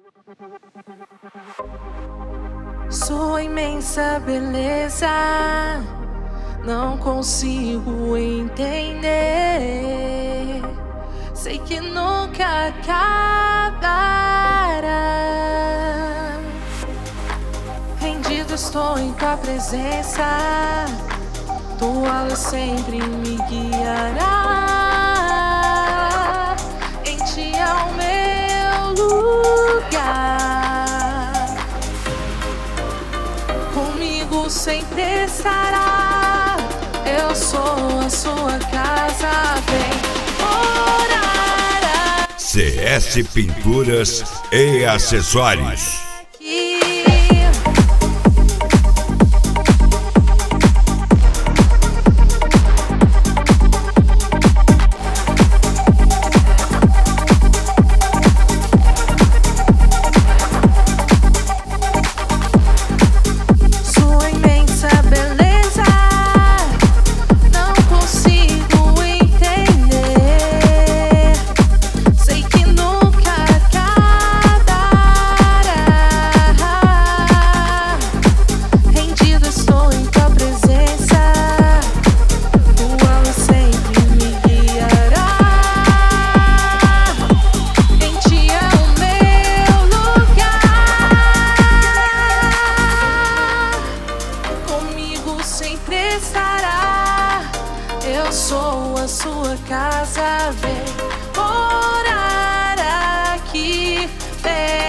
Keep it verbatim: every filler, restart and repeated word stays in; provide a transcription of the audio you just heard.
Sua imensa beleza não consigo entender. Sei que nunca acabará. Rendido estou em tua presença, tua luz sempre me guiará. Em ti é o meu lugar, comigo sempre estará. Eu sou a sua casa, vem morar. C S Pinturas e Acessórios. Sempre estará. Eu sou a sua casa, vem morar aqui. Vem